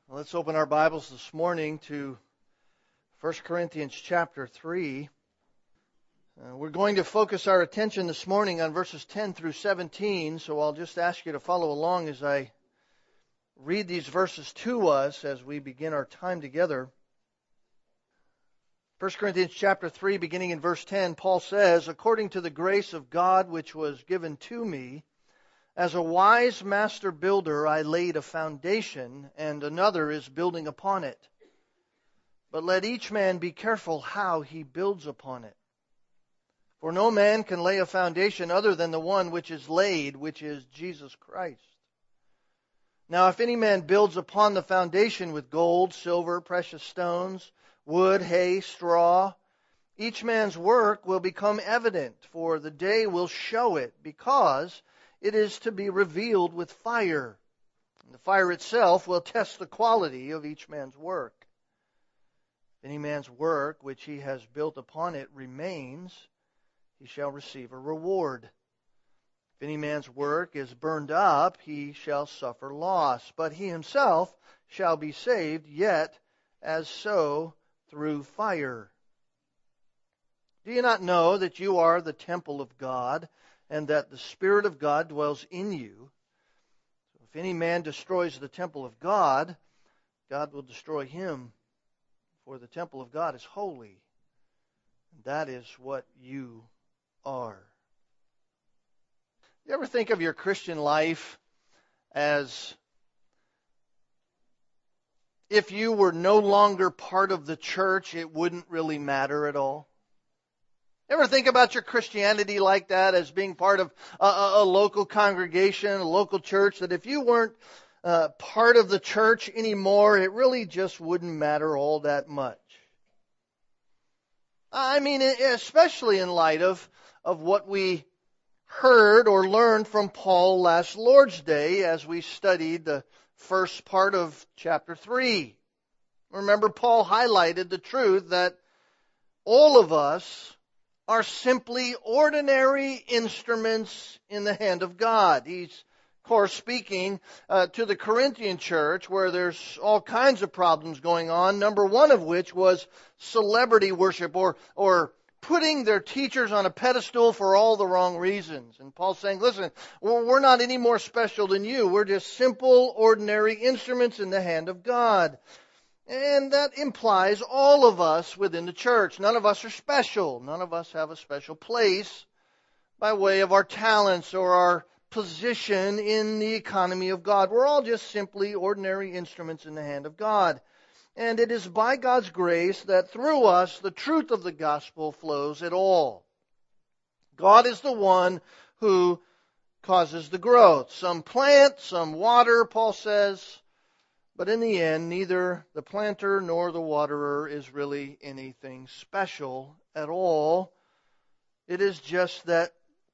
Let's open our Bibles this morning to 1 Corinthians chapter 3. We're going to focus our attention this morning on verses 10 through 17, so I'll just ask you to follow along as I read these verses to us as we begin our time together. 1 Corinthians chapter 3, beginning in verse 10, Paul says, "According to the grace of God which was given to me, as a wise master builder, I laid a foundation, and another is building upon it. But let each man be careful how he builds upon it. For no man can lay a foundation other than the one which is laid, which is Jesus Christ. Now if any man builds upon the foundation with gold, silver, precious stones, wood, hay, straw, each man's work will become evident, for the day will show it, because it is to be revealed with fire. And the fire itself will test the quality of each man's work. If any man's work which he has built upon it remains, he shall receive a reward. If any man's work is burned up, he shall suffer loss, but he himself shall be saved, yet as so through fire. Do you not know that you are the temple of God, and that the Spirit of God dwells in you? So if any man destroys the temple of God, God will destroy him, for the temple of God is holy, and that is what you are." You ever think of your Christian life as if you were no longer part of the church, it wouldn't really matter at all? Ever think about your Christianity like that, as being part of a local congregation, a local church, that if you weren't part of the church anymore, it really just wouldn't matter all that much? I mean, especially in light of what we heard or learned from Paul last Lord's Day as we studied the first part of chapter 3. Remember, Paul highlighted the truth that all of us are simply ordinary instruments in the hand of God. He's, of course, speaking to the Corinthian church, where there's all kinds of problems going on, number one of which was celebrity worship, or putting their teachers on a pedestal for all the wrong reasons. And Paul's saying, listen, we're not any more special than you. We're just simple, ordinary instruments in the hand of God. And that implies all of us within the church. None of us are special. None of us have a special place by way of our talents or our position in the economy of God. We're all just simply ordinary instruments in the hand of God. And it is by God's grace that through us the truth of the gospel flows at all. God is the one who causes the growth. Some plant, some water, Paul says. But in the end, neither the planter nor the waterer is really anything special at all. It is just that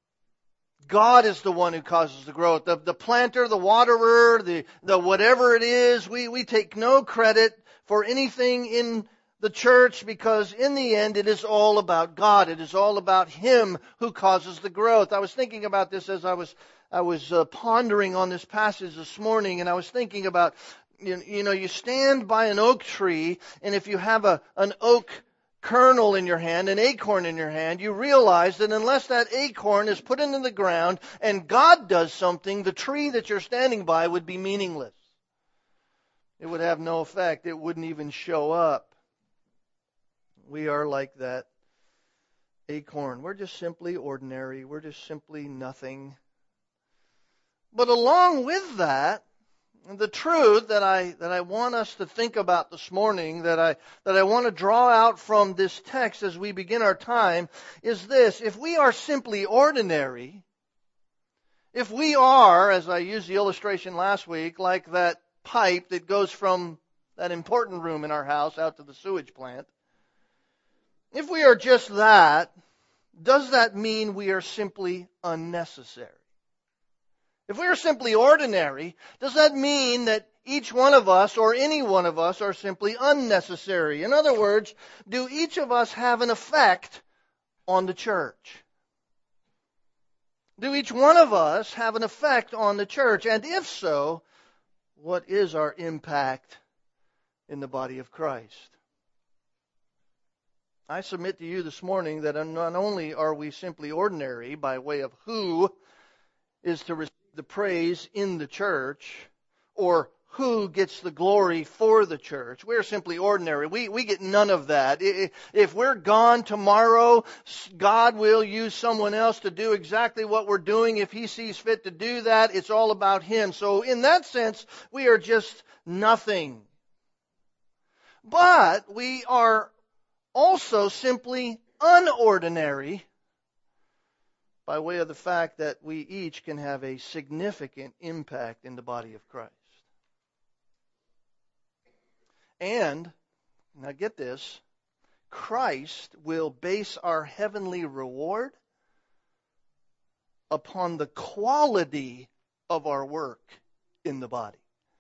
God is the one who causes the growth. The planter, the waterer, the whatever it is, we take no credit for anything in the church, because in the end it is all about God. It is all about Him who causes the growth. I was thinking about this as I was pondering on this passage this morning, and I was thinking about, you stand by an oak tree, and if you have an oak kernel in your hand, an acorn in your hand, you realize that unless that acorn is put into the ground and God does something, the tree that you're standing by would be meaningless. It would have no effect. It wouldn't even show up. We are like that acorn. We're just simply ordinary. We're just simply nothing. But along with that, the truth that I want us to think about this morning, that I want to draw out from this text as we begin our time, is this: if we are simply ordinary, if we are, as I used the illustration last week, like that pipe that goes from that important room in our house out to the sewage plant, if we are just that, does that mean we are simply unnecessary? If we are simply ordinary, does that mean that each one of us or any one of us are simply unnecessary? In other words, do each of us have an effect on the church? Do each one of us have an effect on the church? And if so, what is our impact in the body of Christ. I submit to you this morning that not only are we simply ordinary by way of who is to receive the praise in the church, or who gets the glory for the church. We're simply ordinary. We get none of that. If we're gone tomorrow, God will use someone else to do exactly what we're doing. If He sees fit to do that, it's all about Him. So in that sense, we are just nothing. But we are also simply unordinary by way of the fact that we each can have a significant impact in the body of Christ. And, now get this, Christ will base our heavenly reward upon the quality of our work in the body.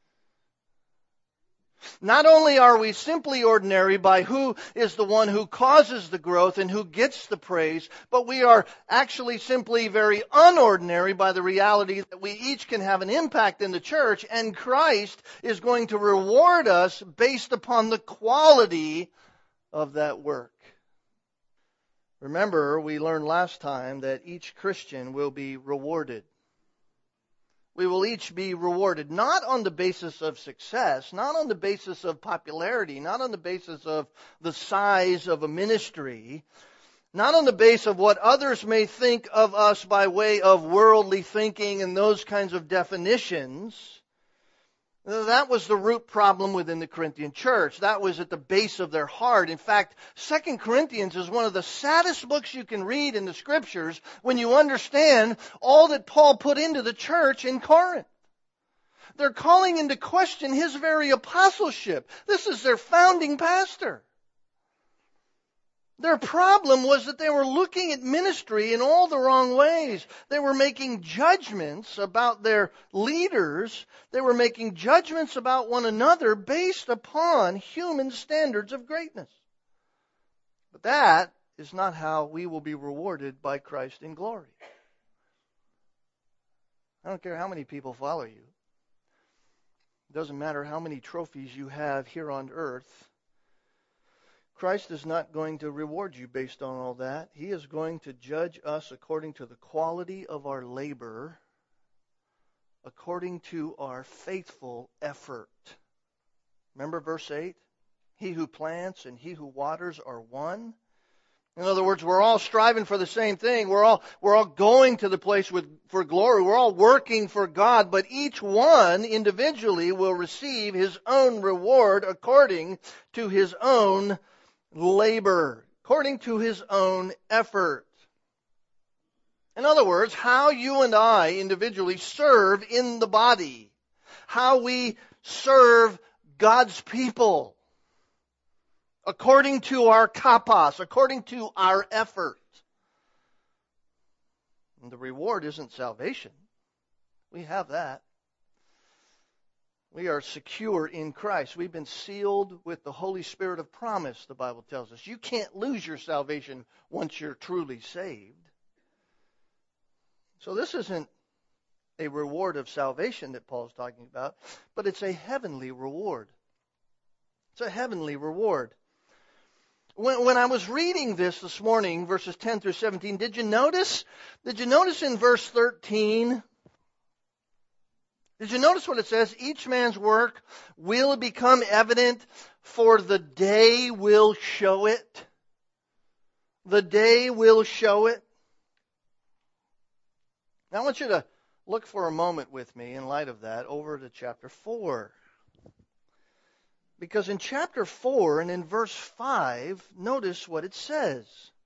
Not only are we simply ordinary by who is the one who causes the growth and who gets the praise, but we are actually simply very unordinary by the reality that we each can have an impact in the church, and Christ is going to reward us based upon the quality of that work. Remember, we learned last time that each Christian will be rewarded. We will each be rewarded, not on the basis of success, not on the basis of popularity, not on the basis of the size of a ministry, not on the basis of what others may think of us by way of worldly thinking and those kinds of definitions. That was the root problem within the Corinthian church. That was at the base of their heart. In fact, 2 Corinthians is one of the saddest books you can read in the Scriptures when you understand all that Paul put into the church in Corinth. They're calling into question his very apostleship. This is their founding pastor. Their problem was that they were looking at ministry in all the wrong ways. They were making judgments about their leaders. They were making judgments about one another based upon human standards of greatness. But that is not how we will be rewarded by Christ in glory. I don't care how many people follow you. It doesn't matter how many trophies you have here on earth. Christ is not going to reward you based on all that. He is going to judge us according to the quality of our labor, according to our faithful effort. Remember verse 8? He who plants and he who waters are one. In other words, we're all striving for the same thing. We're all going to the place for glory. We're all working for God, but each one individually will receive his own reward according to his own labor, according to his own effort. In other words, how you and I individually serve in the body, how we serve God's people, according to our kapos, according to our effort. And the reward isn't salvation. We have that. We are secure in Christ. We've been sealed with the Holy Spirit of promise, the Bible tells us. You can't lose your salvation once you're truly saved. So this isn't a reward of salvation that Paul's talking about, but it's a heavenly reward. It's a heavenly reward. When I was reading this morning, verses 10 through 17, did you notice in verse 13... Did you notice what it says? Each man's work will become evident, for the day will show it. The day will show it. Now I want you to look for a moment with me in light of that over to chapter 4. Because in chapter 4 and in verse 5, notice what it says.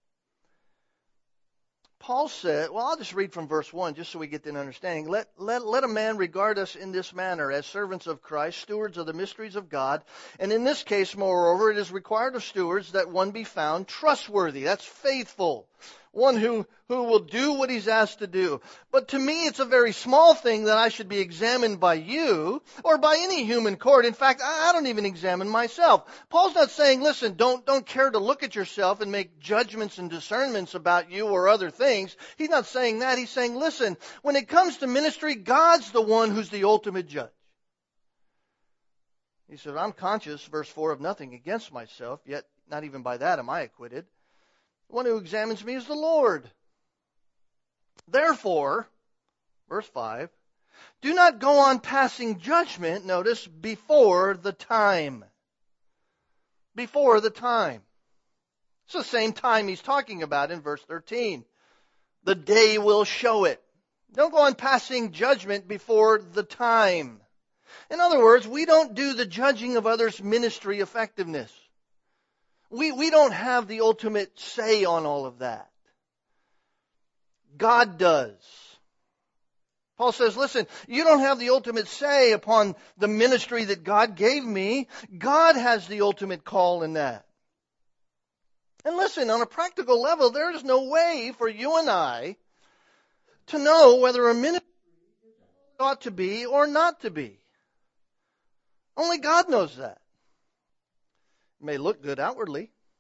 Paul said, well, I'll just read from verse 1 just so we get an understanding. Let a man regard us in this manner as servants of Christ, stewards of the mysteries of God. And in this case, moreover, it is required of stewards that one be found trustworthy. That's faithful. One who will do what he's asked to do. But to me, it's a very small thing that I should be examined by you or by any human court. In fact, I don't even examine myself. Paul's not saying, listen, don't care to look at yourself and make judgments and discernments about you or other things. He's not saying that. He's saying, listen, when it comes to ministry, God's the one who's the ultimate judge. He said, I'm conscious, verse 4, of nothing against myself, yet not even by that am I acquitted. The one who examines me is the Lord. Therefore, verse 5, do not go on passing judgment, notice, before the time. Before the time. It's the same time he's talking about in verse 13. The day will show it. Don't go on passing judgment before the time. In other words, we don't do the judging of others' ministry effectiveness. We don't have the ultimate say on all of that. God does. Paul says, listen, you don't have the ultimate say upon the ministry that God gave me. God has the ultimate call in that. And listen, on a practical level, there is no way for you and I to know whether a ministry ought to be or not to be. Only God knows that. It may look good outwardly.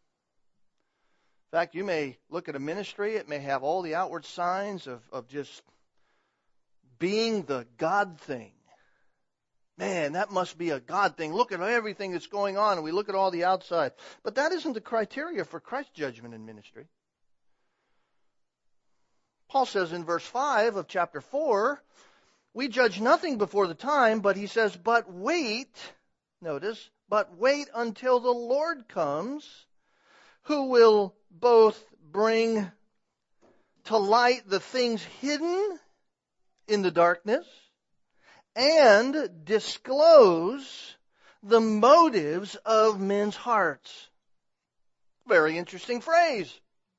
In fact, you may look at a ministry, it may have all the outward signs of just being the God thing. Man, that must be a God thing. Look at everything that's going on, and we look at all the outside. But that isn't the criteria for Christ's judgment in ministry. Paul says in verse 5 of chapter 4, we judge nothing before the time, but he says, but wait, notice, but wait until the Lord comes, who will both bring to light the things hidden in the darkness and disclose the motives of men's hearts. Very interesting phrase.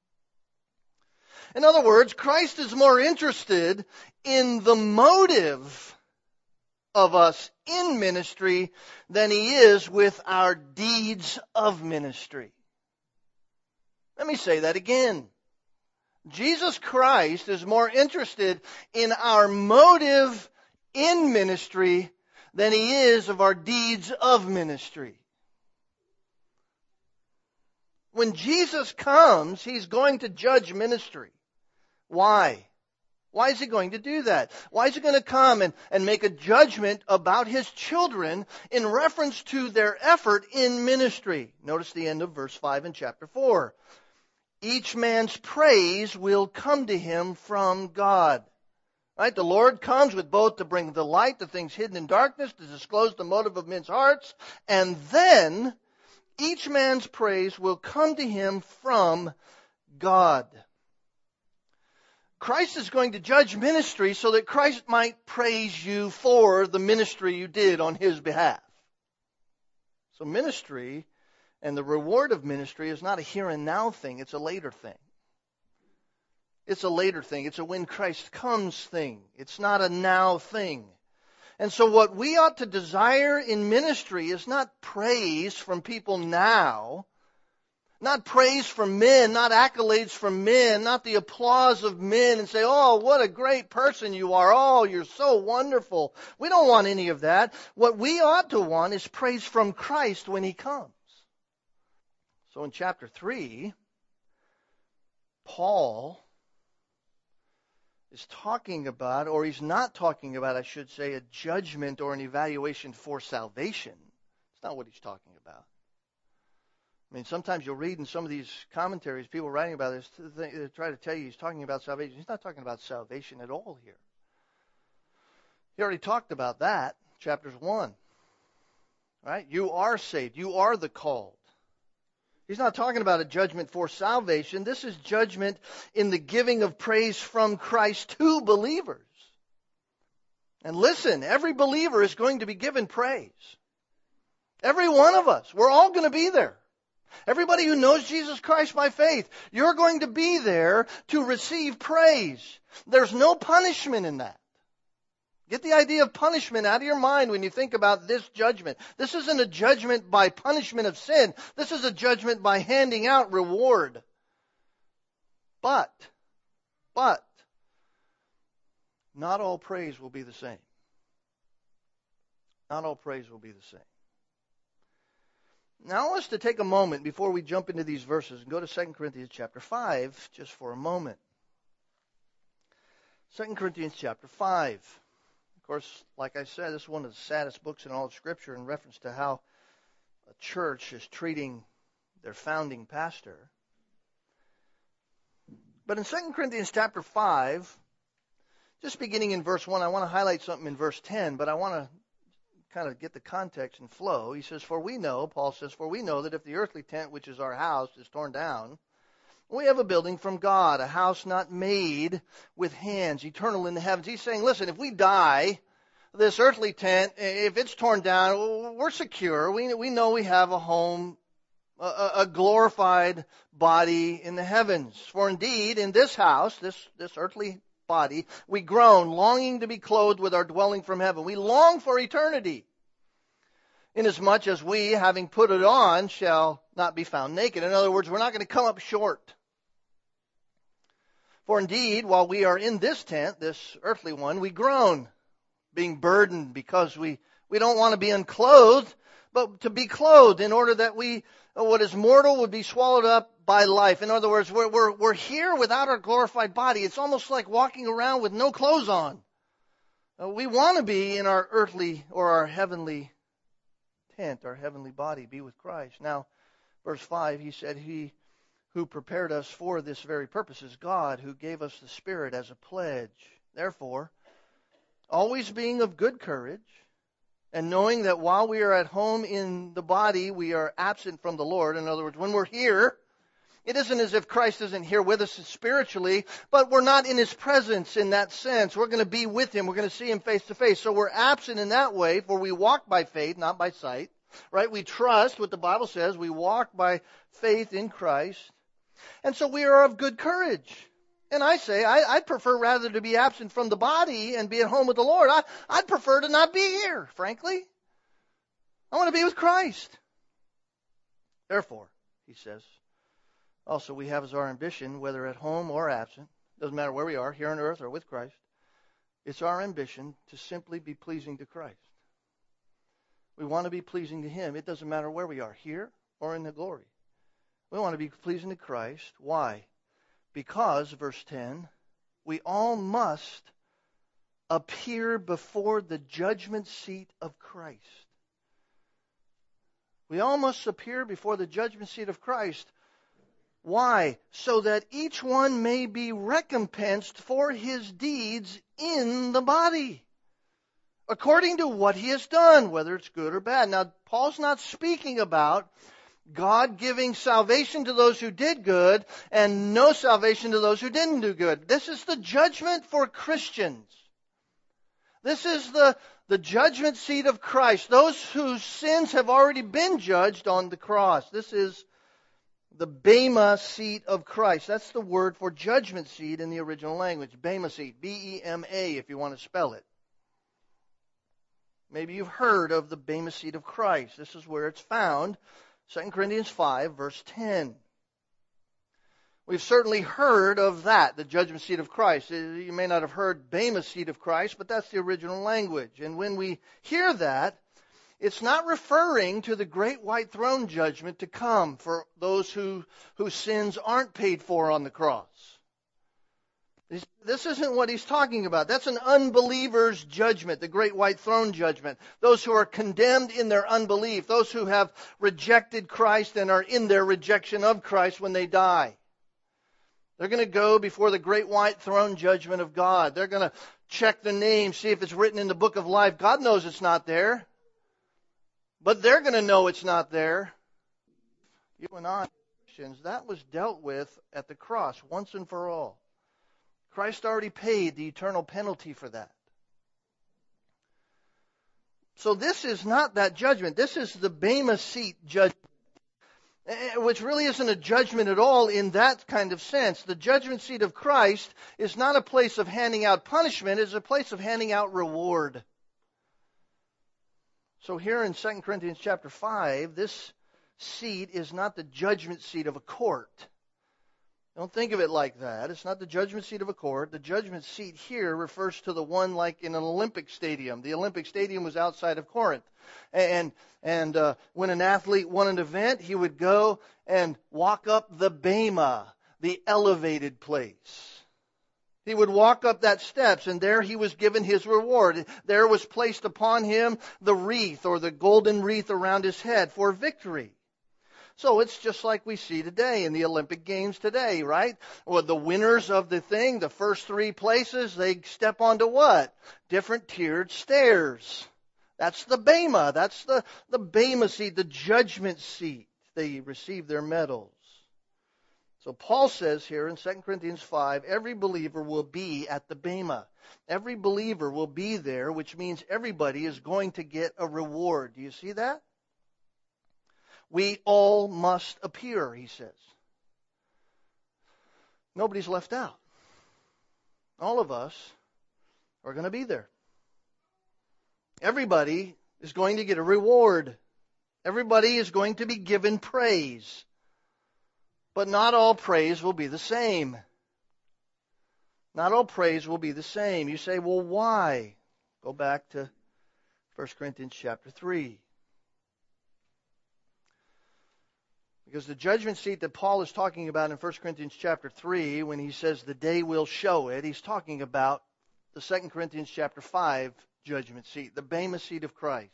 In other words, Christ is more interested in the motive of us in ministry than he is with our deeds of ministry. Let me say that again. Jesus Christ is more interested in our motive in ministry than he is of our deeds of ministry. When Jesus comes, he's going to judge ministry. Why? Why is he going to do that? Why is he going to come and make a judgment about his children in reference to their effort in ministry? Notice the end of verse 5 in chapter 4. Each man's praise will come to him from God. Right? The Lord comes with both to bring the light, the things hidden in darkness, to disclose the motive of men's hearts, and then each man's praise will come to him from God. Christ is going to judge ministry so that Christ might praise you for the ministry you did on his behalf. So ministry and the reward of ministry is not a here and now thing, it's a later thing. It's a later thing. It's a when Christ comes thing. It's not a now thing. And so what we ought to desire in ministry is not praise from people now, not praise from men, not accolades from men, not the applause of men and say, oh, what a great person you are. Oh, you're so wonderful. We don't want any of that. What we ought to want is praise from Christ when he comes. So in chapter 3, Paul is talking about, or he's not talking about, I should say, a judgment or an evaluation for salvation. It's not what he's talking about. I mean, sometimes you'll read in some of these commentaries, people writing about this, they try to tell you he's talking about salvation. He's not talking about salvation at all here. He already talked about that, chapters 1. Right? You are saved. You are the called. He's not talking about a judgment for salvation. This is judgment in the giving of praise from Christ to believers. And listen, every believer is going to be given praise. Every one of us. We're all going to be there. Everybody who knows Jesus Christ by faith, you're going to be there to receive praise. There's no punishment in that. Get the idea of punishment out of your mind when you think about this judgment. This isn't a judgment by punishment of sin. This is a judgment by handing out reward. But, not all praise will be the same. Not all praise will be the same. Now I want us to take a moment before we jump into these verses and go to 2 Corinthians chapter 5 just for a moment. 2 Corinthians chapter 5. course, like I said, this is one of the saddest books in all of Scripture in reference to how a church is treating their founding pastor. But in 2 Corinthians chapter 5, just beginning in verse 1, I want to highlight something in verse 10, but I want to kind of get the context and flow. He says, Paul says, for we know that if the earthly tent, which is our house, is torn down, we have a building from God, a house not made with hands, eternal in the heavens. He's saying, listen, if we die, this earthly tent, if it's torn down, we're secure. We know we have a home, a glorified body in the heavens. For indeed, in this house, this earthly body, we groan, longing to be clothed with our dwelling from heaven. We long for eternity, inasmuch as we, having put it on, shall not be found naked. In other words, we're not going to come up short. For indeed, while we are in this tent, this earthly one, we groan, being burdened because we don't want to be unclothed, but to be clothed in order that what is mortal would be swallowed up by life. In other words, we're here without our glorified body. It's almost like walking around with no clothes on. We want to be in our earthly or our heavenly tent, our heavenly body, be with Christ. Now, verse 5, he said, He who prepared us for this very purpose is God, who gave us the Spirit as a pledge. Therefore, always being of good courage, and knowing that while we are at home in the body, we are absent from the Lord. In other words, when we're here, it isn't as if Christ isn't here with us spiritually, but we're not in His presence in that sense. We're going to be with Him. We're going to see Him face to face. So we're absent in that way, for we walk by faith, not by sight. Right? We trust what the Bible says. We walk by faith in Christ. And so we are of good courage. And I say, I'd prefer rather to be absent from the body and be at home with the Lord. I'd prefer to not be here, frankly. I want to be with Christ. Therefore, he says, also we have as our ambition, whether at home or absent, doesn't matter where we are, here on earth or with Christ, it's our ambition to simply be pleasing to Christ. We want to be pleasing to Him. It doesn't matter where we are, here or in the glory. We want to be pleasing to Christ. Why? Because, verse 10, we all must appear before the judgment seat of Christ. We all must appear before the judgment seat of Christ. Why? So that each one may be recompensed for his deeds in the body, according to what he has done, whether it's good or bad. Now, Paul's not speaking about God giving salvation to those who did good and no salvation to those who didn't do good. This is the judgment for Christians. This is the judgment seat of Christ. Those whose sins have already been judged on the cross. This is the Bema seat of Christ. That's the word for judgment seat in the original language. Bema seat. B-E-M-A if you want to spell it. Maybe you've heard of the Bema seat of Christ. This is where it's found. 2 Corinthians 5, verse 10. We've certainly heard of that, the judgment seat of Christ. You may not have heard Bema seat of Christ, but that's the original language. And when we hear that, it's not referring to the great white throne judgment to come for those whose sins aren't paid for on the cross. This isn't what he's talking about. That's an unbeliever's judgment, the great white throne judgment. Those who are condemned in their unbelief. Those who have rejected Christ and are in their rejection of Christ when they die. They're going to go before the great white throne judgment of God. They're going to check the name, see if it's written in the book of life. God knows it's not there. But they're going to know it's not there. You and I, Christians, that was dealt with at the cross once and for all. Christ already paid the eternal penalty for that. So this is not that judgment. This is the Bema seat judgment, which really isn't a judgment at all in that kind of sense. The judgment seat of Christ is not a place of handing out punishment. It's a place of handing out reward. So here in 2 Corinthians chapter 5, this seat is not the judgment seat of a court. Don't think of it like that. It's not the judgment seat of a court. The judgment seat here refers to the one like in an Olympic stadium. The Olympic stadium was outside of Corinth. And when an athlete won an event, he would go and walk up the Bema, the elevated place. He would walk up that steps, and there he was given his reward. There was placed upon him the wreath, or the golden wreath around his head for victory. So it's just like we see today in the Olympic Games today, right? Well, the winners of the thing, the first three places, they step onto what? Different tiered stairs. That's the Bema. That's the Bema seat, the judgment seat. They receive their medals. So Paul says here in 2 Corinthians 5, every believer will be at the Bema. Every believer will be there, which means everybody is going to get a reward. Do you see that? We all must appear, he says. Nobody's left out. All of us are going to be there. Everybody is going to get a reward. Everybody is going to be given praise. But not all praise will be the same. Not all praise will be the same. You say, well, why? Go back to 1 Corinthians chapter 3. Because the judgment seat that Paul is talking about in 1 Corinthians chapter 3, when he says the day will show it, he's talking about the 2 Corinthians chapter 5 judgment seat, the Bema seat of Christ.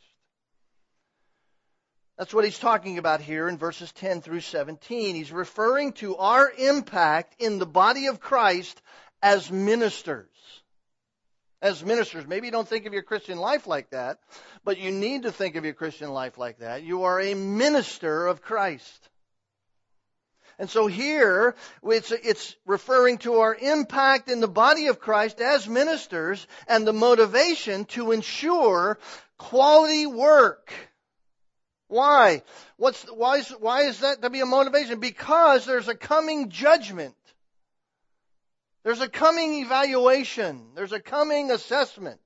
That's what he's talking about here in verses 10 through 17. He's referring to our impact in the body of Christ as ministers. As ministers. Maybe you don't think of your Christian life like that, but you need to think of your Christian life like that. You are a minister of Christ. And so here, it's referring to our impact in the body of Christ as ministers and the motivation to ensure quality work. Why? Why is that to be a motivation? Because there's a coming judgment. There's a coming evaluation. There's a coming assessment.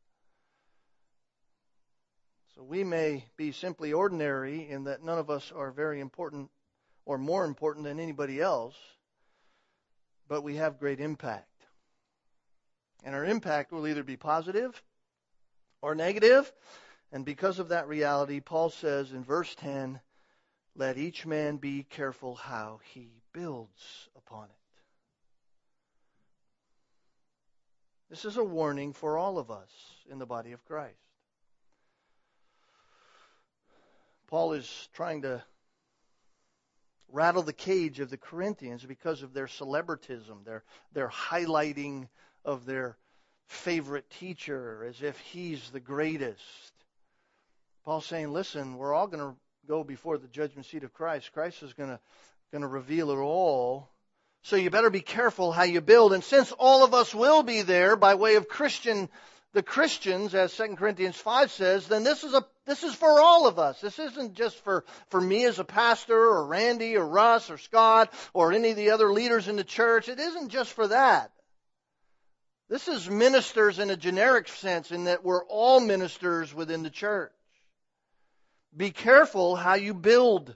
So we may be simply ordinary in that none of us are very important or more important than anybody else, but we have great impact. And our impact will either be positive or negative. And because of that reality, Paul says in verse 10, let each man be careful how he builds upon it. This is a warning for all of us in the body of Christ. Paul is trying to rattle the cage of the Corinthians because of their celebritism, their highlighting of their favorite teacher as if he's the greatest. Paul's saying, listen, we're all going to go before the judgment seat of Christ. Christ is going to reveal it all. So you better be careful how you build. And since all of us will be there by way of the Christians, as 2 Corinthians 5 says, then this is for all of us. This isn't just for me as a pastor or Randy or Russ or Scott or any of the other leaders in the church. It isn't just for that. This is ministers in a generic sense in that we're all ministers within the church. Be careful how you build.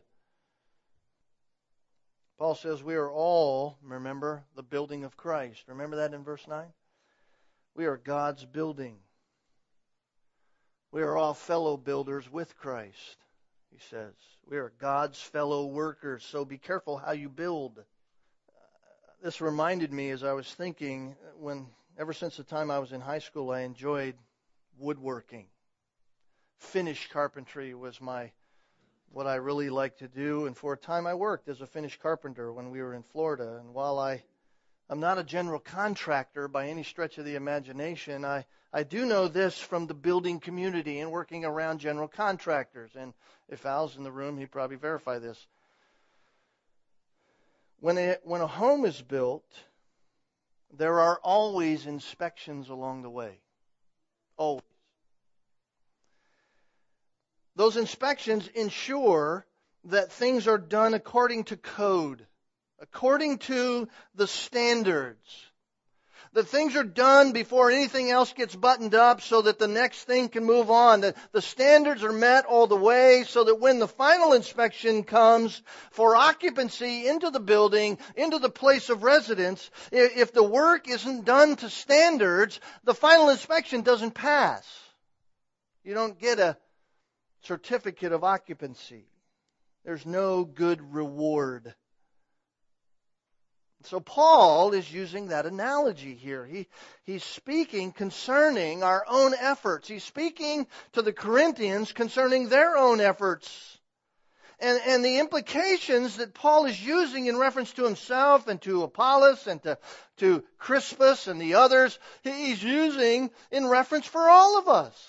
Paul says we are all, remember, the building of Christ. Remember that in verse 9? We are God's building. We are all fellow builders with Christ, he says. We are God's fellow workers, so be careful how you build. This reminded me as I was thinking, ever since the time I was in high school, I enjoyed woodworking. Finish carpentry was what I really liked to do, and for a time I worked as a finish carpenter when we were in Florida. And while I'm not a general contractor by any stretch of the imagination, I do know this from the building community and working around general contractors. And if Al's in the room, he'd probably verify this. When a home is built, there are always inspections along the way. Always. Those inspections ensure that things are done according to code, according to the standards. That things are done before anything else gets buttoned up so that the next thing can move on. That the standards are met all the way so that when the final inspection comes for occupancy into the building, into the place of residence, if the work isn't done to standards, the final inspection doesn't pass. You don't get a certificate of occupancy. There's no good reward. So Paul is using that analogy here. He's speaking concerning our own efforts. He's speaking to the Corinthians concerning their own efforts. And the implications that Paul is using in reference to himself and to Apollos and to Crispus and the others, he's using in reference for all of us.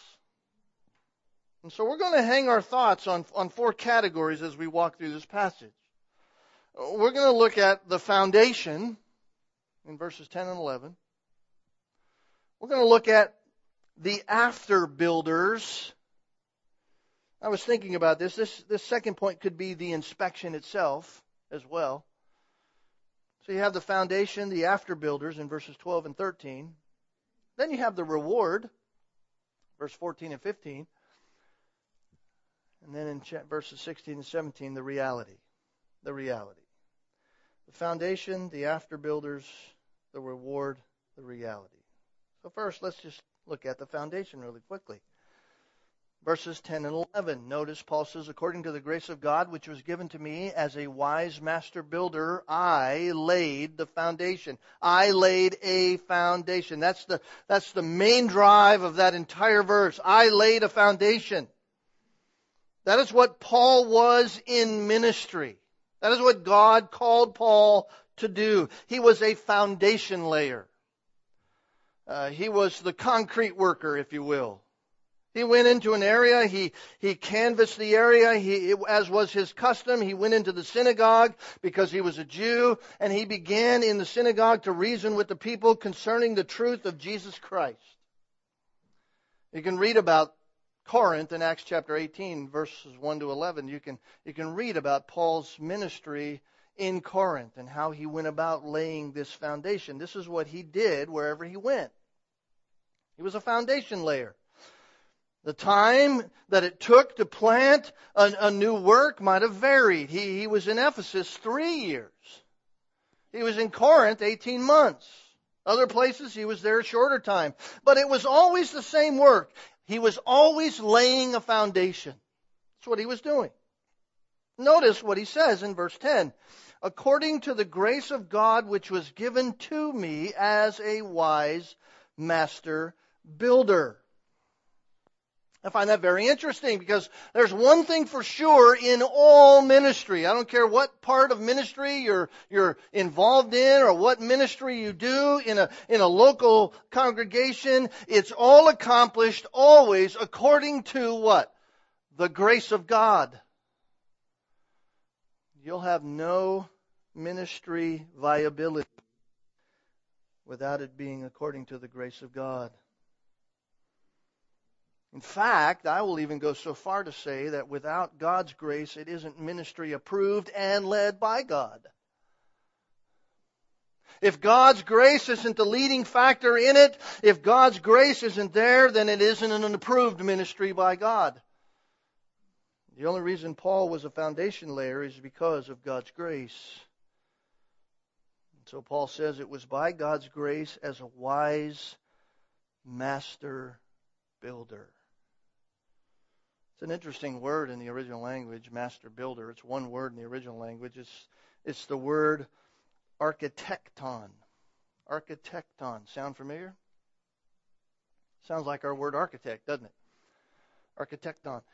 And so we're going to hang our thoughts on four categories as we walk through this passage. We're going to look at the foundation in verses 10 and 11. We're going to look at the after builders. I was thinking about this. This second point could be the inspection itself as well. So you have the foundation, the after builders in verses 12 and 13. Then you have the reward, verse 14 and 15. And then in verses 16 and 17, the reality. The reality. The foundation, the after builders, the reward, the reality. So first, let's just look at the foundation really quickly. Verses 10 and 11. Notice Paul says, according to the grace of God, which was given to me as a wise master builder, I laid the foundation. I laid a foundation. That's the main drive of that entire verse. I laid a foundation. That is what Paul was in ministry. That is what God called Paul to do. He was a foundation layer. He was the concrete worker, if you will. He went into an area, he canvassed the area, as was his custom. He went into the synagogue because he was a Jew, and he began in the synagogue to reason with the people concerning the truth of Jesus Christ. You can read about Corinth in Acts chapter 18, verses 1 to 11. You can read about Paul's ministry in Corinth and how he went about laying this foundation. This is what he did wherever he went. He was a foundation layer. The time that it took to plant a new work might have varied. He was in Ephesus 3 years. He was in Corinth 18 months. Other places he was there a shorter time. But it was always the same work. He was always laying a foundation. That's what he was doing. Notice what he says in verse 10. According to the grace of God which was given to me as a wise master builder. I find that very interesting because there's one thing for sure in all ministry. I don't care what part of ministry you're involved in or what ministry you do in a local congregation. It's all accomplished always according to what? The grace of God. You'll have no ministry viability without it being according to the grace of God. In fact, I will even go so far to say that without God's grace, it isn't ministry approved and led by God. If God's grace isn't the leading factor in it, if God's grace isn't there, then it isn't an approved ministry by God. The only reason Paul was a foundation layer is because of God's grace. So Paul says it was by God's grace as a wise master builder. It's an interesting word in the original language, master builder. It's one word in the original language. It's the word architecton. Architecton. Sound familiar? Sounds like our word architect, doesn't it? Architecton.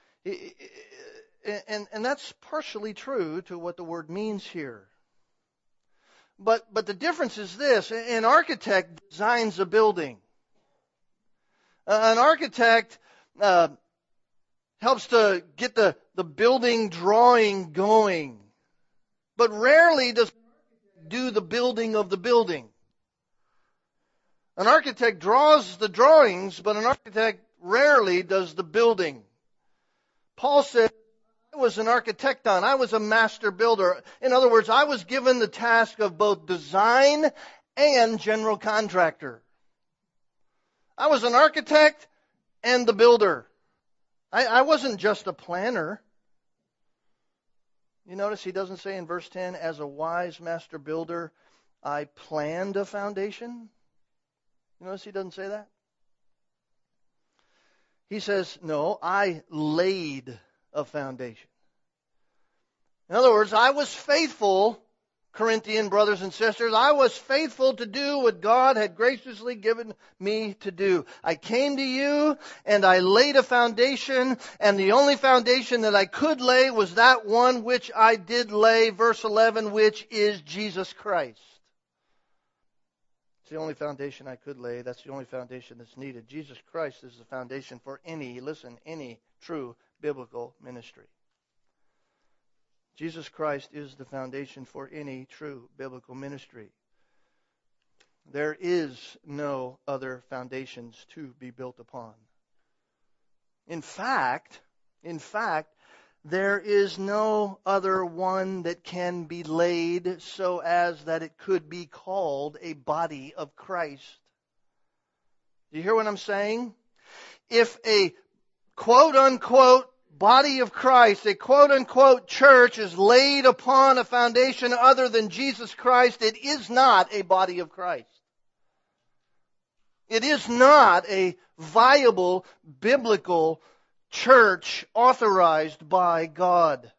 And that's partially true to what the word means here. But the difference is this. An architect designs a building. An architect helps to get the building drawing going. But rarely does do the building of the building. An architect draws the drawings, but an architect rarely does the building. Paul said, I was an architecton. I was a master builder. In other words, I was given the task of both design and general contractor. I was an architect and the builder. I wasn't just a planner. You notice he doesn't say in verse 10, as a wise master builder, I planned a foundation. You notice he doesn't say that? He says, no, I laid a foundation. In other words, I was faithful Corinthian brothers and sisters, I was faithful to do what God had graciously given me to do. I came to you and I laid a foundation, and the only foundation that I could lay was that one which I did lay, verse 11, which is Jesus Christ. It's the only foundation I could lay. That's the only foundation that's needed. Jesus Christ is the foundation for any true biblical ministry. Jesus Christ is the foundation for any true biblical ministry. There is no other foundations to be built upon. In fact, there is no other one that can be laid so as that it could be called a body of Christ. Do you hear what I'm saying? If a quote-unquote body of Christ, a quote-unquote church, is laid upon a foundation other than Jesus Christ, it is not a body of Christ. It is not a viable biblical church authorized by God.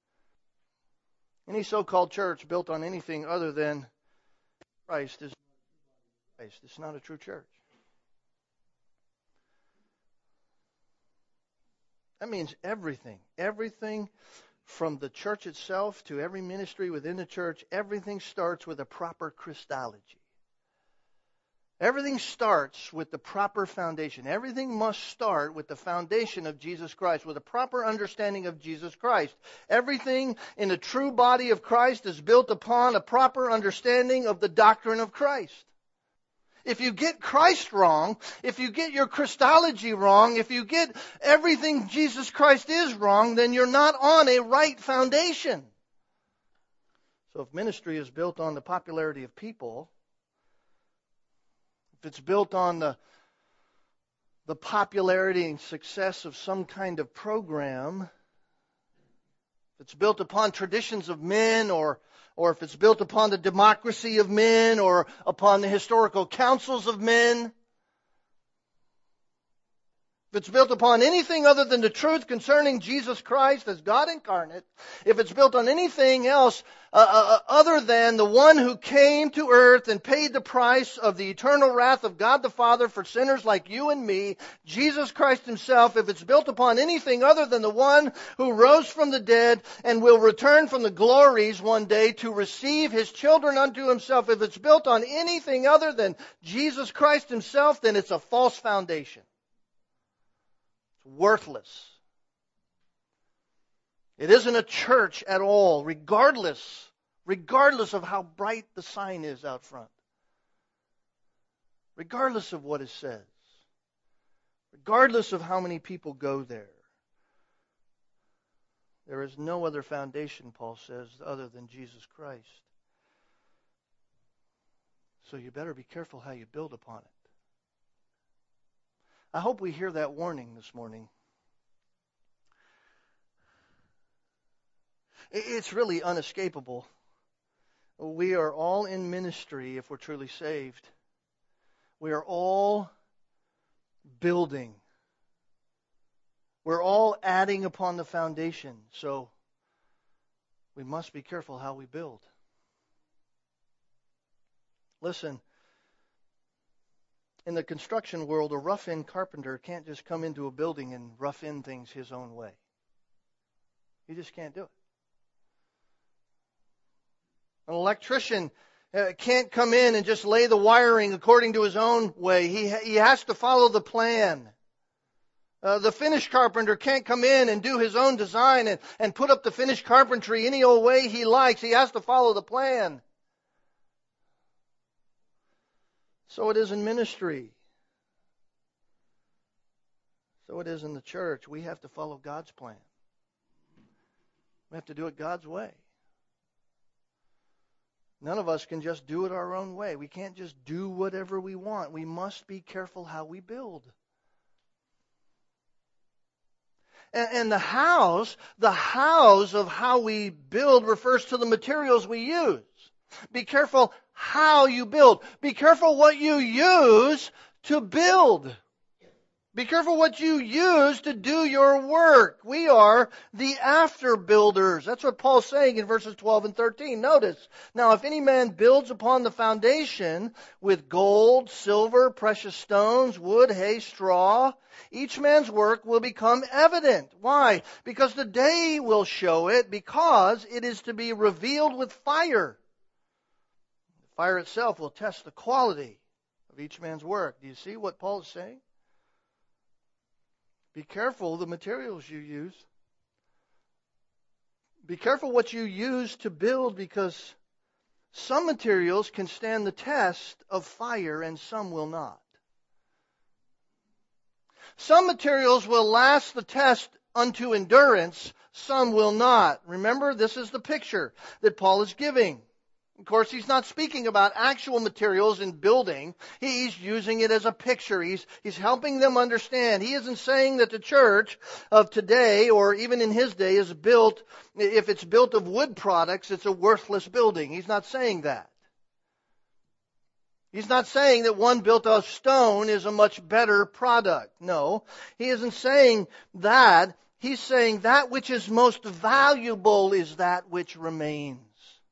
Any so-called church built on anything other than Christ is Christ. It's not a true church. That means everything. Everything from the church itself to every ministry within the church, everything starts with a proper Christology. Everything starts with the proper foundation. Everything must start with the foundation of Jesus Christ, with a proper understanding of Jesus Christ. Everything in the true body of Christ is built upon a proper understanding of the doctrine of Christ. If you get Christ wrong, if you get your Christology wrong, if you get everything Jesus Christ is wrong, then you're not on a right foundation. So if ministry is built on the popularity of people, if it's built on the popularity and success of some kind of program, if it's built upon traditions of men, or if it's built upon the democracy of men, or upon the historical councils of men, if it's built upon anything other than the truth concerning Jesus Christ as God incarnate, if it's built on anything else other than the one who came to earth and paid the price of the eternal wrath of God the Father for sinners like you and me, Jesus Christ Himself, if it's built upon anything other than the one who rose from the dead and will return from the glories one day to receive His children unto Himself, if it's built on anything other than Jesus Christ Himself, then it's a false foundation. Worthless. It isn't a church at all, regardless of how bright the sign is out front. Regardless of what it says. Regardless of how many people go there. There is no other foundation, Paul says, other than Jesus Christ. So you better be careful how you build upon it. I hope we hear that warning this morning. It's really unescapable. We are all in ministry if we're truly saved. We are all building. We're all adding upon the foundation. So we must be careful how we build. Listen. In the construction world, a rough-in carpenter can't just come into a building and rough-in things his own way. He just can't do it. An electrician can't come in and just lay the wiring according to his own way. He has to follow the plan. The finish carpenter can't come in and do his own design and put up the finished carpentry any old way he likes. He has to follow the plan. So it is in ministry. So it is in the church. We have to follow God's plan. We have to do it God's way. None of us can just do it our own way. We can't just do whatever we want. We must be careful how we build. And the hows of how we build refers to the materials we use. Be careful how you build. Be careful what you use to build. Be careful what you use to do your work. We are the after builders. That's what Paul's saying in verses 12 and 13. Notice, now if any man builds upon the foundation with gold, silver, precious stones, wood, hay, straw, each man's work will become evident. Why? Because the day will show it, because it is to be revealed with fire. The fire itself will test the quality of each man's work. Do you see what Paul is saying? Be careful the materials you use. Be careful what you use to build, because some materials can stand the test of fire and some will not. Some materials will last the test unto endurance, some will not. Remember, this is the picture that Paul is giving. Of course, he's not speaking about actual materials in building. He's using it as a picture. He's helping them understand. He isn't saying that the church of today, or even in his day, is built, if it's built of wood products, it's a worthless building. He's not saying that. He's not saying that one built of stone is a much better product. No, he isn't saying that. He's saying that which is most valuable is that which remains.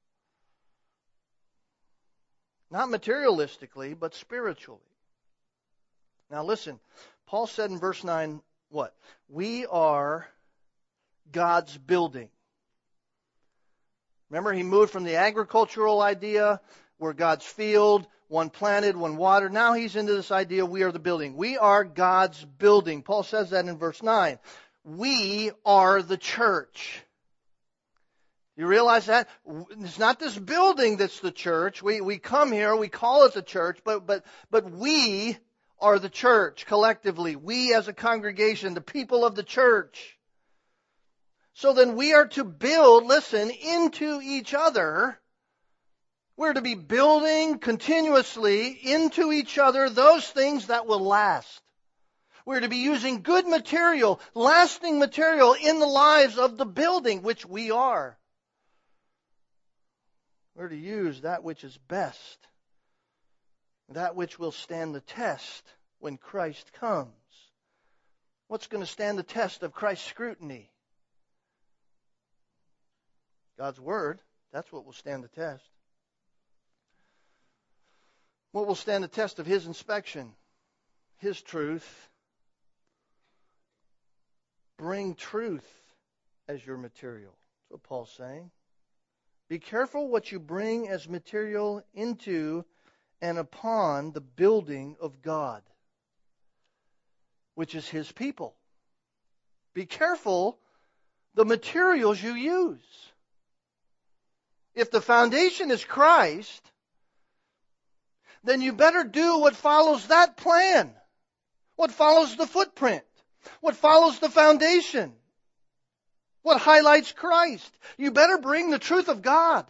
Not materialistically, but spiritually. Now listen, Paul said in verse 9, what? We are God's building. Remember, he moved from the agricultural idea, we're God's field, one planted, one watered. Now he's into this idea, we are the building. We are God's building. Paul says that in verse 9. We are the church. You realize that? It's not this building that's the church. We come here, we call it the church, but we are the church collectively. We as a congregation, the people of the church. So then we are to build, listen, into each other. We're to be building continuously into each other those things that will last. We're to be using good material, lasting material in the lives of the building, which we are. We're to use that which is best, that which will stand the test when Christ comes. What's going to stand the test of Christ's scrutiny? God's Word. That's what will stand the test. What will stand the test of His inspection? His truth. Bring truth as your material. That's what Paul's saying. Be careful what you bring as material into and upon the building of God, which is His people. Be careful the materials you use. If the foundation is Christ, then you better do what follows that plan, what follows the footprint, what follows the foundation. What highlights Christ? You better bring the truth of God.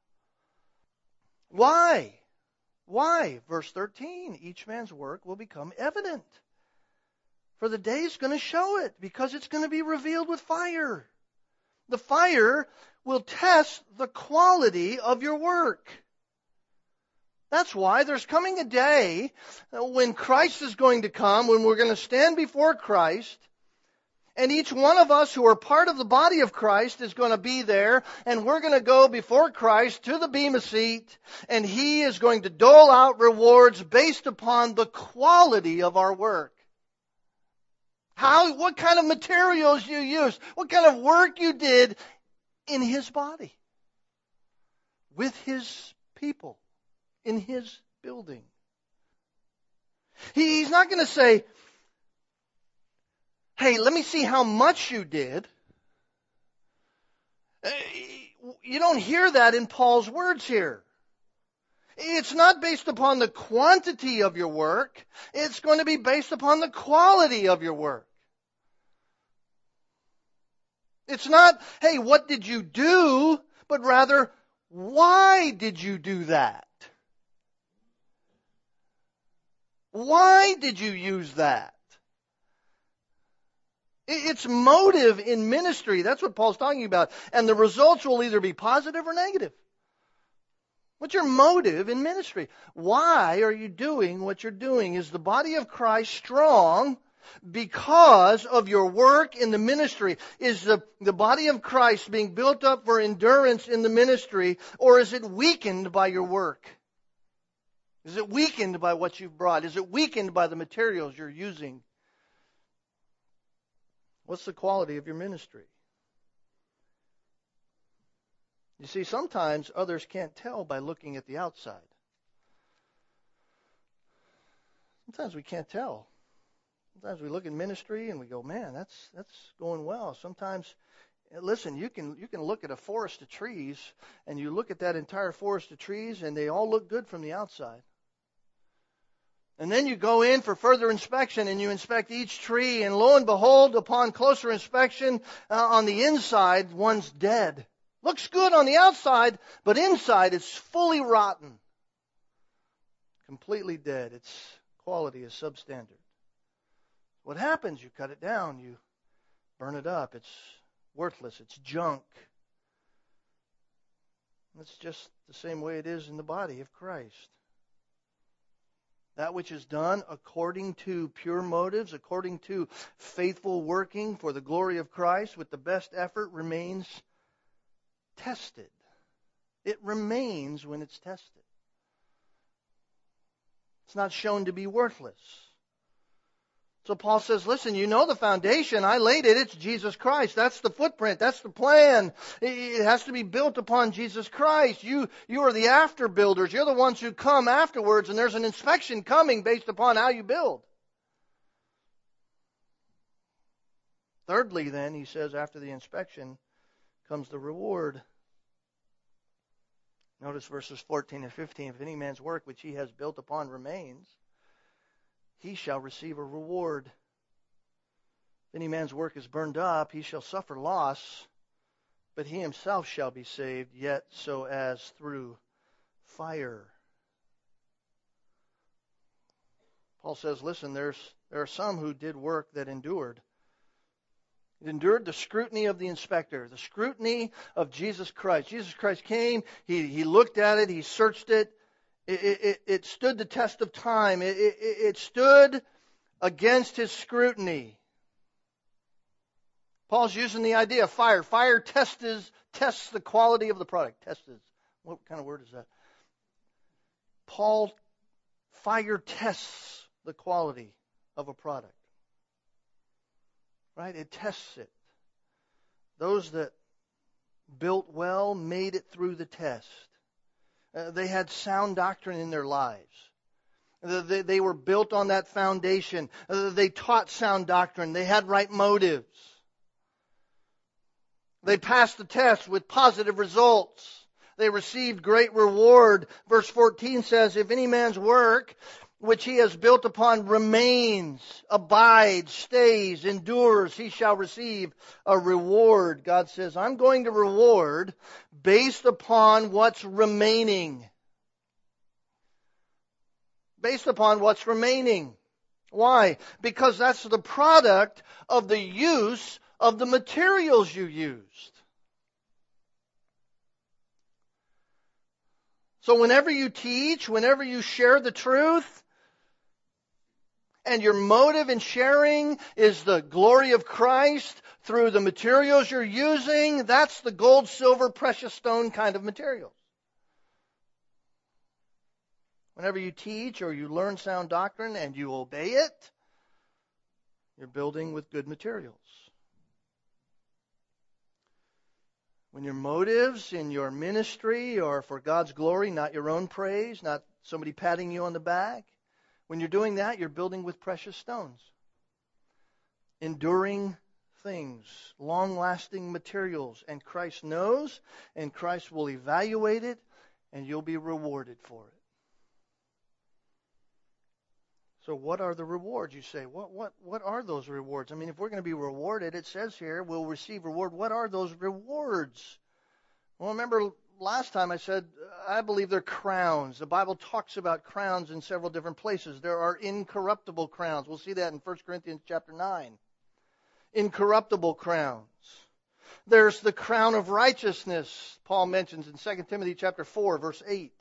Why? Why? Verse 13, each man's work will become evident. For the day is going to show it, because it's going to be revealed with fire. The fire will test the quality of your work. That's why there's coming a day when Christ is going to come, when we're going to stand before Christ. And each one of us who are part of the body of Christ is going to be there, and we're going to go before Christ to the bema seat, and He is going to dole out rewards based upon the quality of our work. What kind of materials you used, what kind of work you did in His body, with His people, in His building. He's not going to say, hey, let me see how much you did. You don't hear that in Paul's words here. It's not based upon the quantity of your work. It's going to be based upon the quality of your work. It's not, hey, what did you do? But rather, why did you do that? Why did you use that? It's motive in ministry. That's what Paul's talking about. And the results will either be positive or negative. What's your motive in ministry? Why are you doing what you're doing? Is the body of Christ strong because of your work in the ministry? Is the body of Christ being built up for endurance in the ministry, or is it weakened by your work? Is it weakened by what you've brought? Is it weakened by the materials you're using? What's the quality of your ministry? You see, sometimes others can't tell by looking at the outside. Sometimes we can't tell. Sometimes we look at ministry and we go, man, that's going well. Sometimes, listen, you can look at a forest of trees and you look at that entire forest of trees and they all look good from the outside. And then you go in for further inspection and you inspect each tree, and lo and behold, upon closer inspection, on the inside, one's dead. Looks good on the outside, but inside it's fully rotten. Completely dead. Its quality is substandard. What happens? You cut it down. You burn it up. It's worthless. It's junk. It's just the same way it is in the body of Christ. That which is done according to pure motives, according to faithful working for the glory of Christ with the best effort remains tested. It remains when it's tested. It's not shown to be worthless. So Paul says, listen, you know the foundation. I laid it. It's Jesus Christ. That's the footprint. That's the plan. It has to be built upon Jesus Christ. You are the after builders. You're the ones who come afterwards, and there's an inspection coming based upon how you build. Thirdly, then, he says, after the inspection comes the reward. Notice verses 14 and 15. If any man's work which he has built upon remains, he shall receive a reward. If any man's work is burned up, he shall suffer loss, but he himself shall be saved, yet so as through fire. Paul says, listen, there are some who did work that endured. It endured the scrutiny of the inspector, the scrutiny of Jesus Christ. Jesus Christ came, he looked at it, he searched it. It stood the test of time. It stood against his scrutiny. Paul's using the idea of fire. Fire tests the quality of the product. Tests. What kind of word is that? Fire tests the quality of a product. Right? It tests it. Those that built well made it through the test. They had sound doctrine in their lives. They were built on that foundation. They taught sound doctrine. They had right motives. They passed the test with positive results. They received great reward. Verse 14 says, if any man's work which he has built upon remains, abides, stays, endures, he shall receive a reward. God says, I'm going to reward based upon what's remaining. Based upon what's remaining. Why? Because that's the product of the use of the materials you used. So whenever you teach, whenever you share the truth, and your motive in sharing is the glory of Christ through the materials you're using, that's the gold, silver, precious stone kind of materials. Whenever you teach or you learn sound doctrine and you obey it, you're building with good materials. When your motives in your ministry are for God's glory, not your own praise, not somebody patting you on the back, when you're doing that, you're building with precious stones. Enduring things, long-lasting materials. And Christ knows, and Christ will evaluate it, and you'll be rewarded for it. So what are the rewards? You say, what are those rewards? I mean, if we're going to be rewarded, it says here, we'll receive reward. What are those rewards? Well, remember last time I said, I believe they're crowns. The Bible talks about crowns in several different places. There are incorruptible crowns. We'll see that in 1 Corinthians chapter 9. Incorruptible crowns. There's the crown of righteousness, Paul mentions in 2 Timothy chapter 4, verse 8.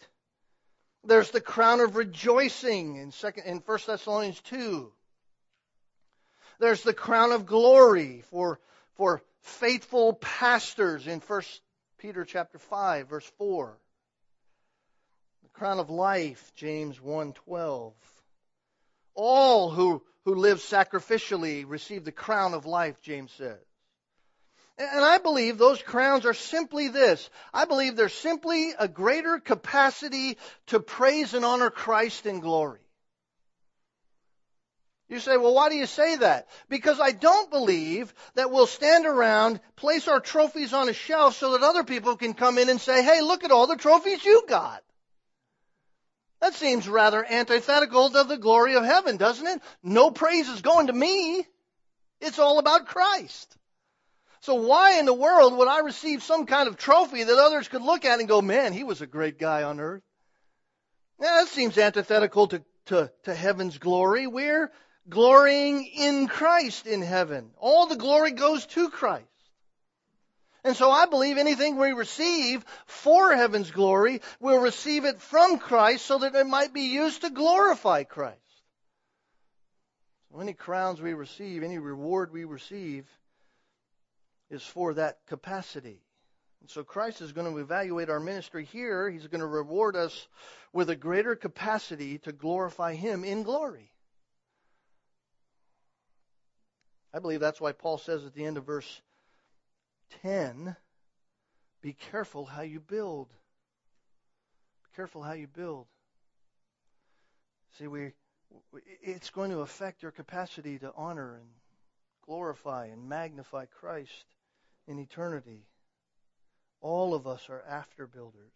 There's the crown of rejoicing in 1 Thessalonians 2. There's the crown of glory for faithful pastors in 1 Peter chapter 5, verse 4. The crown of life, James 1:12. All who live sacrificially receive the crown of life, James says. And I believe those crowns are simply this. I believe they're simply a greater capacity to praise and honor Christ in glory. You say, well, why do you say that? Because I don't believe that we'll stand around, place our trophies on a shelf so that other people can come in and say, hey, look at all the trophies you got. That seems rather antithetical to the glory of heaven, doesn't it? No praise is going to me. It's all about Christ. So why in the world would I receive some kind of trophy that others could look at and go, man, he was a great guy on earth? Yeah, that seems antithetical to heaven's glory. We're glorying in Christ in heaven. All the glory goes to Christ. And so I believe anything we receive for heaven's glory, we'll receive it from Christ so that it might be used to glorify Christ. So any crowns we receive, any reward we receive, is for that capacity. And so Christ is going to evaluate our ministry here. He's going to reward us with a greater capacity to glorify Him in glory. I believe that's why Paul says at the end of verse 10, be careful how you build. Be careful how you build. See, it's going to affect your capacity to honor and glorify and magnify Christ in eternity. All of us are after builders.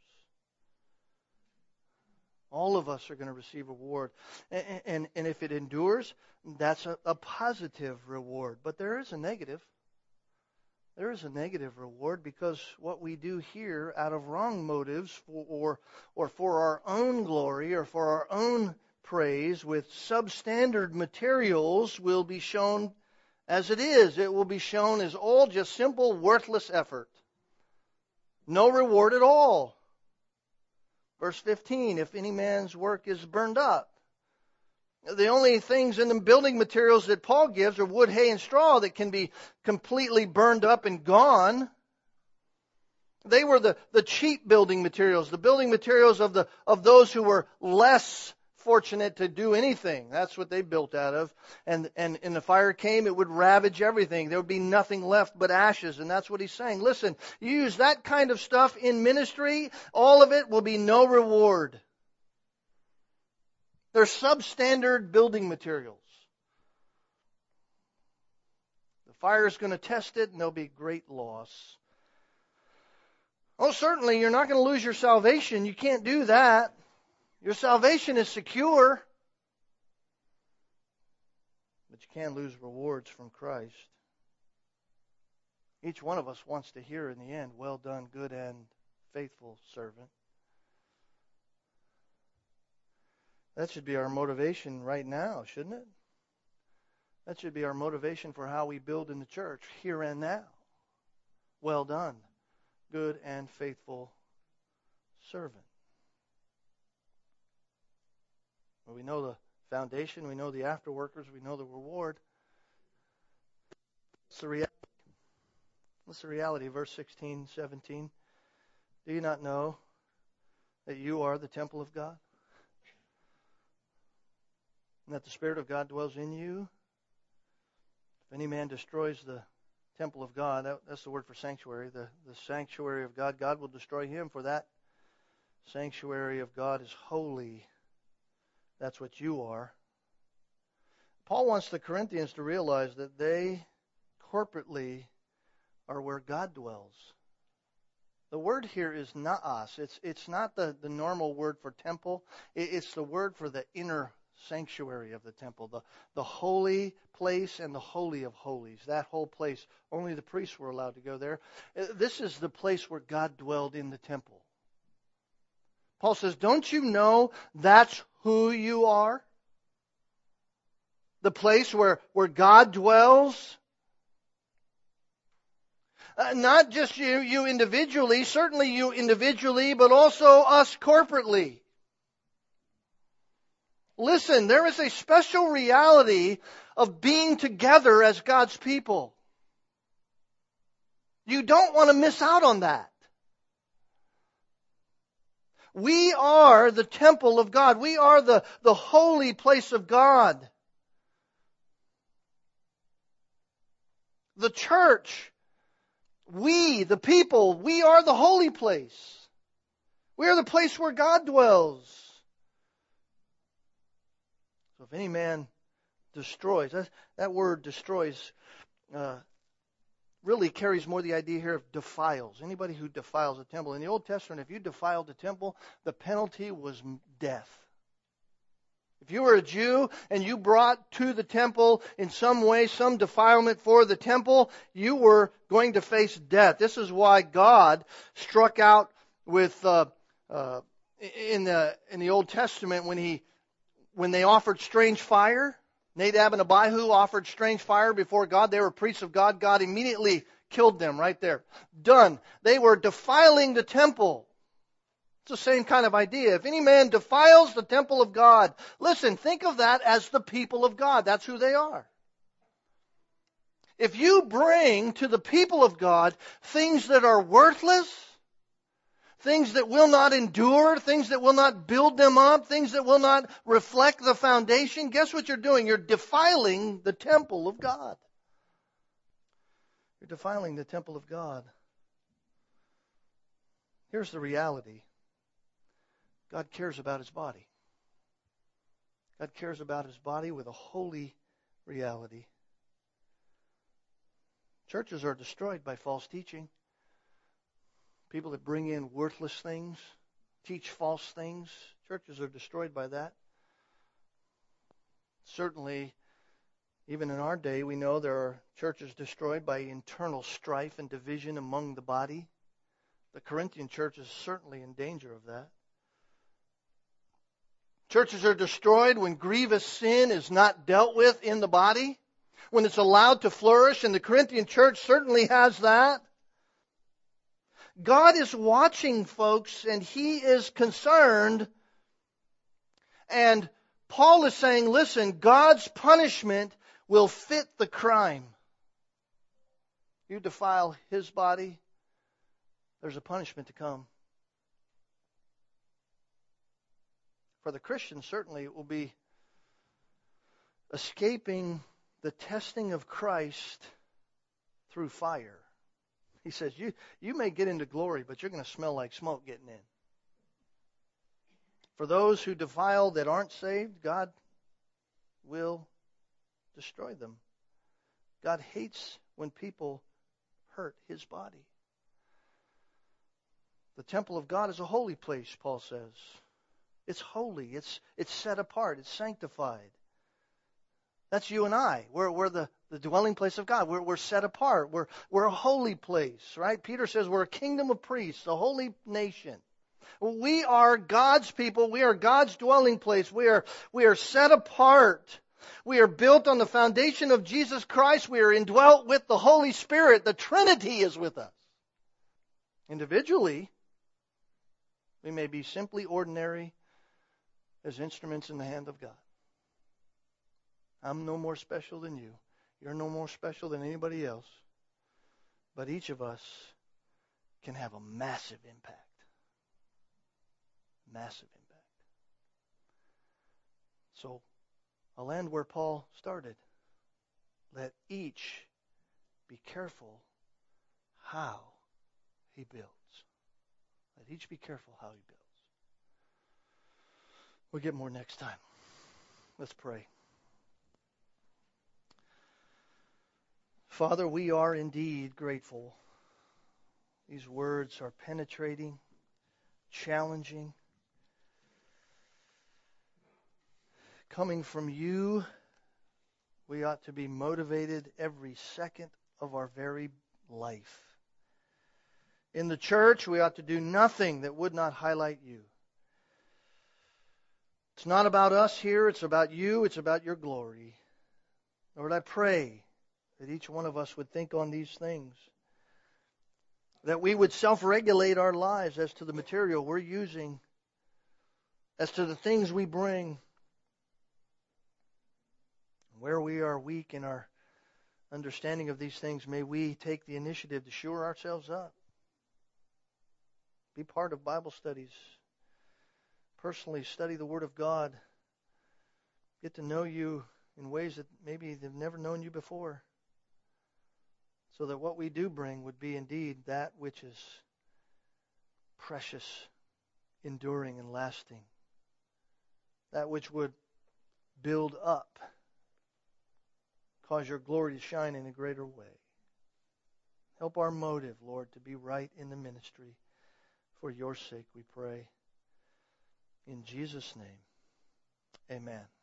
All of us are going to receive a reward. And if it endures, that's a positive reward. But there is a negative. There is a negative reward because what we do here out of wrong motives or for our own glory or for our own praise with substandard materials will be shown as it is. It will be shown as all just simple, worthless effort. No reward at all. Verse 15, if any man's work is burned up. The only things in the building materials that Paul gives are wood, hay, and straw that can be completely burned up and gone. They were the cheap building materials, the building materials of those who were less fortunate to do anything. That's what they built out of. And the fire came, it would ravage everything. There would be nothing left but ashes. And that's what he's saying. Listen, you use that kind of stuff in ministry, all of it will be no reward. They're substandard building materials. The fire is going to test it and there'll be great loss. Oh, certainly you're not going to lose your salvation. You can't do that. Your salvation is secure. But you can lose rewards from Christ. Each one of us wants to hear in the end, well done, good and faithful servant. That should be our motivation right now, shouldn't it? That should be our motivation for how we build in the church, here and now. Well done, good and faithful servant. Well, we know the foundation, we know the afterworkers, we know the reward. What's the reality? What's the reality? Verse 16, 17. Do you not know that you are the temple of God? And that the Spirit of God dwells in you? If any man destroys the temple of God, that's the word for sanctuary, the sanctuary of God, God will destroy him, for that sanctuary of God is holy. That's what you are. Paul wants the Corinthians to realize that they corporately are where God dwells. The word here is naas. It's not the normal word for temple. It's the word for the inner sanctuary of the temple, the holy place and the holy of holies. That whole place, only the priests were allowed to go there. This is the place where God dwelled in the temple. Paul says, don't you know that's who you are? The place where God dwells? Not just you individually, certainly you individually, but also us corporately. Listen, there is a special reality of being together as God's people. You don't want to miss out on that. We are the temple of God. We are the holy place of God. The church, we, the people, we are the holy place. We are the place where God dwells. So if any man destroys, that word destroys really carries more the idea here of defiles. Anybody who defiles a temple. In the Old Testament, if you defiled the temple, the penalty was death. If you were a Jew and you brought to the temple in some way some defilement for the temple, you were going to face death. This is why God struck out with in the Old Testament when they offered strange fire. Nadab and Abihu offered strange fire before God. They were priests of God. God immediately killed them right there. Done. They were defiling the temple. It's the same kind of idea. If any man defiles the temple of God, listen, think of that as the people of God. That's who they are. If you bring to the people of God things that are worthless, things that will not endure, things that will not build them up, things that will not reflect the foundation, guess what you're doing? You're defiling the temple of God. You're defiling the temple of God. Here's the reality. God cares about His body. God cares about His body with a holy reality. Churches are destroyed by false teaching. People that bring in worthless things, teach false things, churches are destroyed by that. Certainly, even in our day, we know there are churches destroyed by internal strife and division among the body. The Corinthian church is certainly in danger of that. Churches are destroyed when grievous sin is not dealt with in the body, when it's allowed to flourish, and the Corinthian church certainly has that. God is watching, folks, and He is concerned. And Paul is saying, listen, God's punishment will fit the crime. You defile His body, there's a punishment to come. For the Christian, certainly it will be escaping the testing of Christ through fire. He says, you may get into glory, but you're going to smell like smoke getting in. For those who defile that aren't saved, God will destroy them. God hates when people hurt His body. The temple of God is a holy place, Paul says. It's holy. It's set apart. It's sanctified. That's you and I. We're the dwelling place of God. We're set apart. We're a holy place, right? Peter says we're a kingdom of priests, a holy nation. We are God's people. We are God's dwelling place. We are set apart. We are built on the foundation of Jesus Christ. We are indwelt with the Holy Spirit. The Trinity is with us. Individually, we may be simply ordinary as instruments in the hand of God. I'm no more special than you. You're no more special than anybody else. But each of us can have a massive impact. Massive impact. So, I'll end where Paul started. Let each be careful how he builds. Let each be careful how he builds. We'll get more next time. Let's pray. Father, we are indeed grateful. These words are penetrating, challenging. Coming from you, we ought to be motivated every second of our very life. In the church, we ought to do nothing that would not highlight you. It's not about us here. It's about you. It's about your glory. Lord, I pray that each one of us would think on these things. That we would self-regulate our lives as to the material we're using, as to the things we bring. Where we are weak in our understanding of these things, may we take the initiative to shore ourselves up. Be part of Bible studies. Personally study the Word of God. Get to know you in ways that maybe they've never known you before. So that what we do bring would be indeed that which is precious, enduring, and lasting. That which would build up, cause your glory to shine in a greater way. Help our motive, Lord, to be right in the ministry. For your sake we pray. In Jesus' name, amen.